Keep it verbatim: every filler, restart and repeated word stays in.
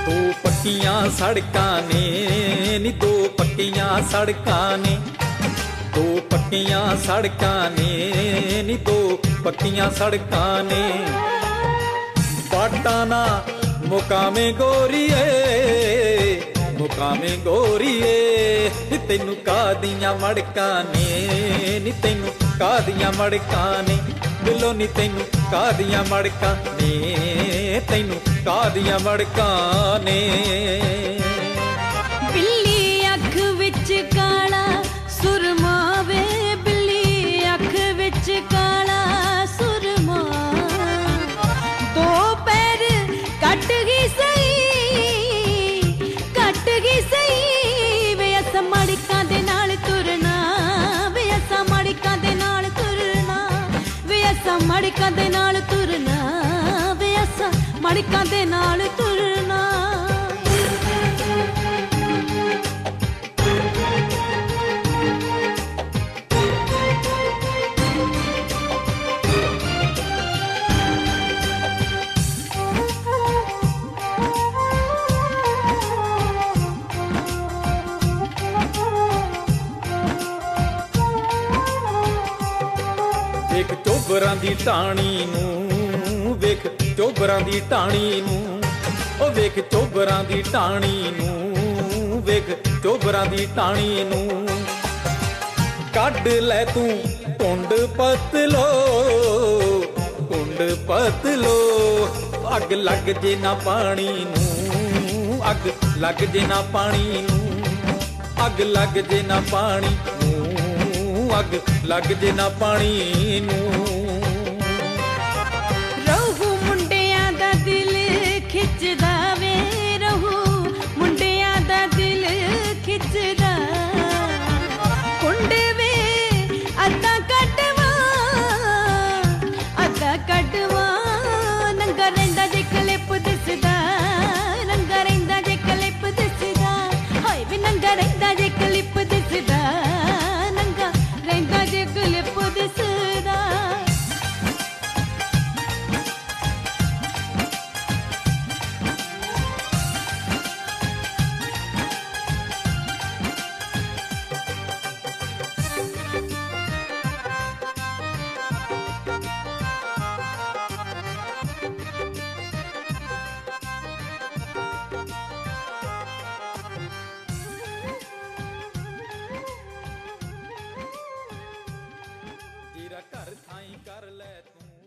दो पक्कियां सड़कां ने नी दो पक्कियां सड़कां ने दो पक्कियां सड़कां ने नी दो पक्कियां सड़कां ने बाटा ना मुकामे गोरीए मुकामे गोरीए तैनू कादियां मड़कां ने नी तैनू कादियां मड़कां ने दिलों नी तैनू कादियां मड़कां ने तैनू कादियां मड़कां ने बिल्ली अख विच काला सुरमा वे बिल्ली अख विच काला सुरमा दो पैर कट गई सही कट गई सही वे असां मड़कां दे नाल तुरना वे असां मड़कां दे नाल तुरना वे असां मड़कां दे नाल तुरना वे असां मड़कां दे नाल तुरना वेख चोबरां दी टाणी नूं वेख चोबरां दी टाणी नूं ओ वेख चोबरां दी टाणी नूं वेख चोबरां दी टाणी नूं कढ लै तू कुंड पतलो कुंड पतलो अग लग जे ना पानी नूं अग लग जे ना पानी नूं अग लग जे ना पानी अग लग जे ना पानी नूं रहू मुंडियां दा दिल खिचदा वे रहू मुंडियां दा दिल खिचदा कुंड वे अद्धा कटवा अद्धा कटवा नंगा रहिंदा जे क्लिप दिसदा नंगा रहिंदा जे क्लिप दिसदा हाय वे नंगा रहिंदा जे क्लिप दिसदा नंगा रहिंदा जे क्लिप दिसदा तेरा घर थाई कर लै तू।